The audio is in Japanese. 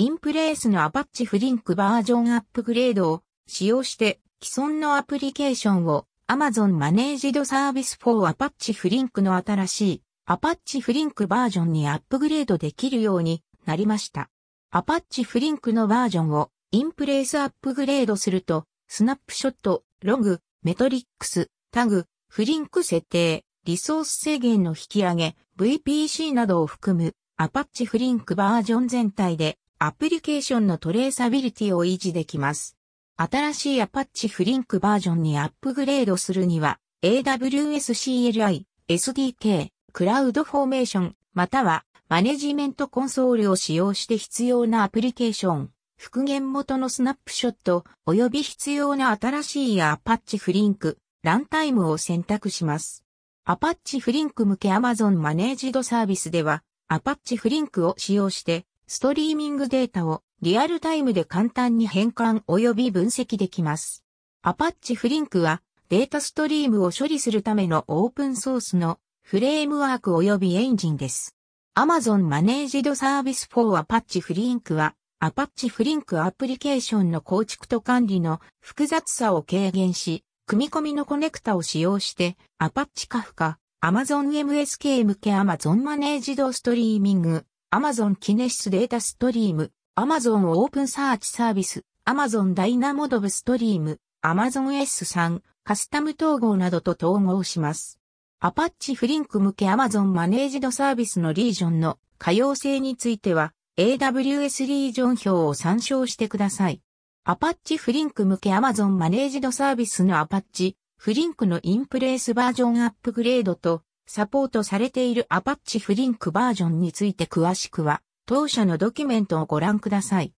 インプレースの Apache Flink バージョンアップグレードを使用して既存のアプリケーションを Amazon Managed Service for Apache Flink の新しい Apache Flink バージョンにアップグレードできるようになりました。Apache Flink のバージョンをインプレースアップグレードすると、スナップショット、ログ、メトリックス、タグ、フリンク設定、リソース制限の引き上げ、VPC などを含む Apache Flink バージョン全体でアプリケーションのトレーサビリティを維持できます。新しい Apache Flink バージョンにアップグレードするには AWS CLI、SDK、クラウドフォーメーション、またはマネジメントコンソールを使用して必要なアプリケーション、復元元のスナップショット及び必要な新しいApache Flink、ランタイムを選択します。Apache Flink 向け Amazon Managed Service では、Apache Flink を使用して、ストリーミングデータをリアルタイムで簡単に変換及び分析できます。Apache Flink は、データストリームを処理するためのオープンソースのフレームワーク及びエンジンです。Amazon Managed Service for Apache Flink は、Apache Flink アプリケーションの構築と管理の複雑さを軽減し、組み込みのコネクタを使用して、Apache Kafka、Amazon MSK 向け Amazon Managed Streaming、Amazon Kinesis Data Stream、Amazon Open Search Service、Amazon DynamoDB Stream、Amazon S3、カスタム統合などと統合します。Apache Flink 向け Amazon Managed Service のリージョンの可用性については、AWS リージョン表を参照してください。Apache Flink 向け Amazon Managed Service の Apache Flink のインプレースバージョンアップグレードとサポートされている Apache Flink バージョンについて詳しくは当社のドキュメントをご覧ください。